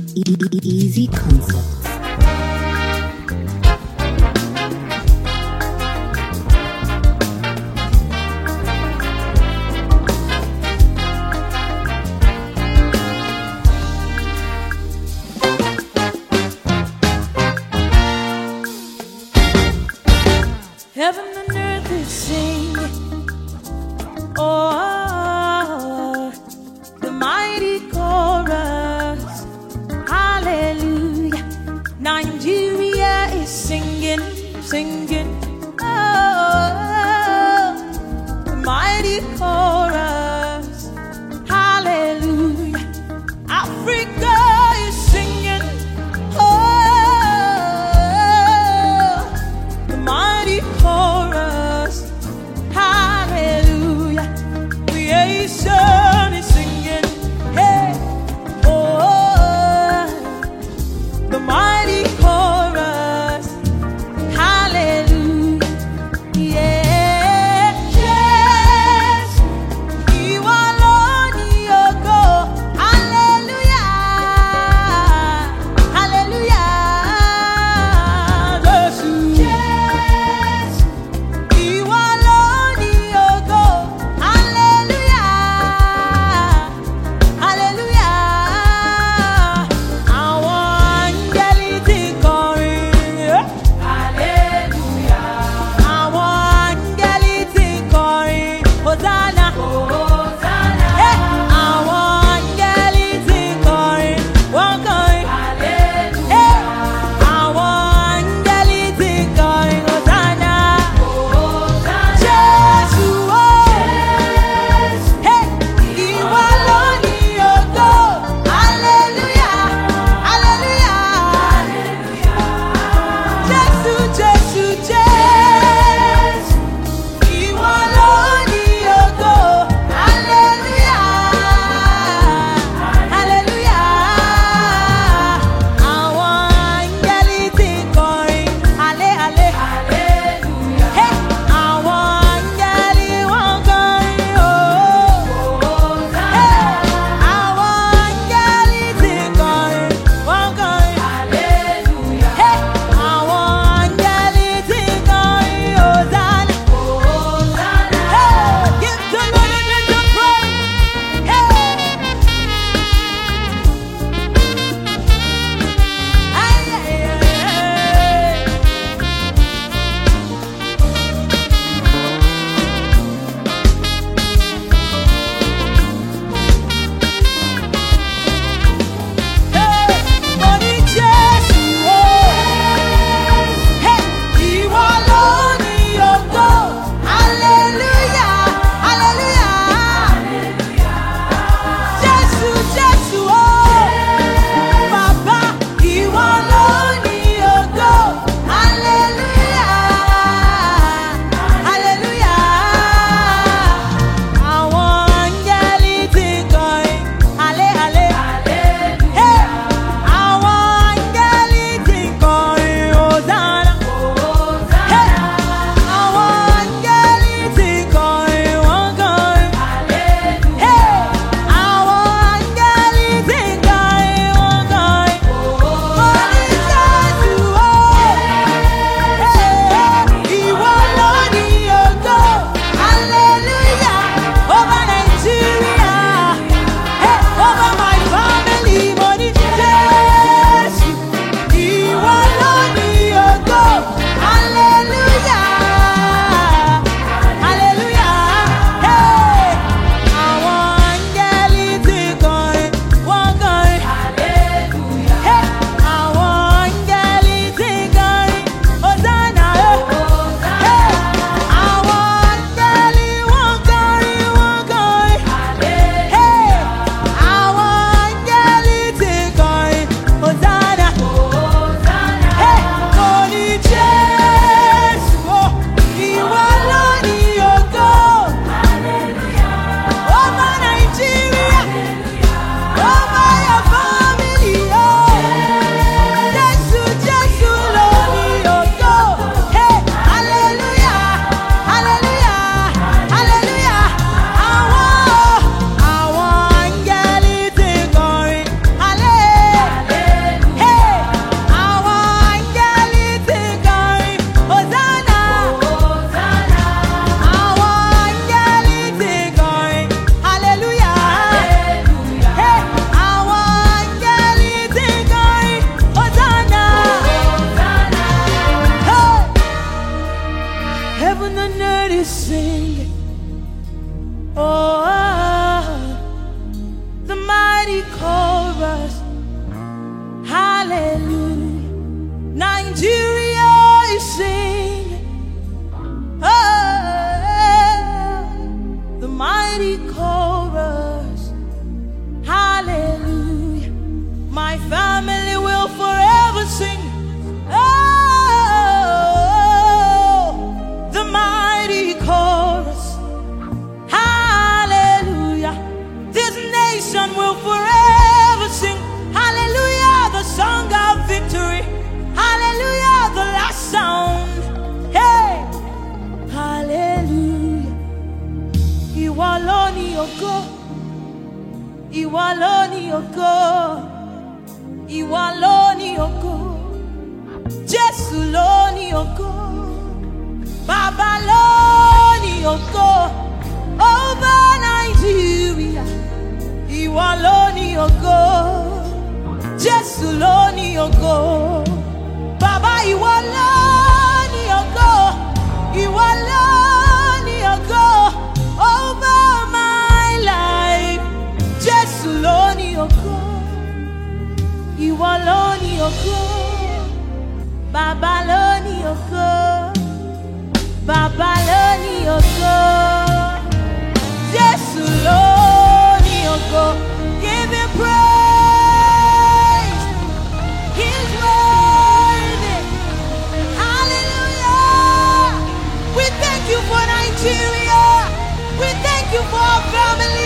Easy concept. Heaven and earth is singing. Oh, the mighty chorus. Hallelujah. Nigeria is singing, singing. Oh, the mighty chorus. Hallelujah. Africa is singing. Oh, the mighty chorus. Hallelujah. Creation is singing. Hey, oh, the mighty chorus. Hallelujah. Yeah. Yes. You alone, you go. Hallelujah. Hallelujah. Yes. You alone, you go. Hallelujah. sing. Oh, the mighty chorus. Hallelujah. Nigeria is singing. Oh, the mighty chorus. Hallelujah. My family will forever sing. Oh, the mighty chorus. Hallelujah. This nation will forever sing. Hallelujah, the song of victory. Hallelujah, the last sound. Hey, hallelujah. Ìwọ ló ní ògo. Ìwọ ló ní ògo. Ìwọ ló ní ògo. Jésù ló ní ògo. Bàbá ló ní ògo. Over Nigeria. Ìwọ ló ní ògo. Jésù ló ní ògo. Bàbá ìwọ ló ní ògo. Ìwọ ló ní ògo. Over my life. Jésù ló ní ògo. Ìwọ ló ní ògo. Bàbá ló ní ògo. Bàbá ló ní ògo. Jésù ló ní ògo. Give him praise. He's worthy. Hallelujah. We thank you for Nigeria. We thank you for our family.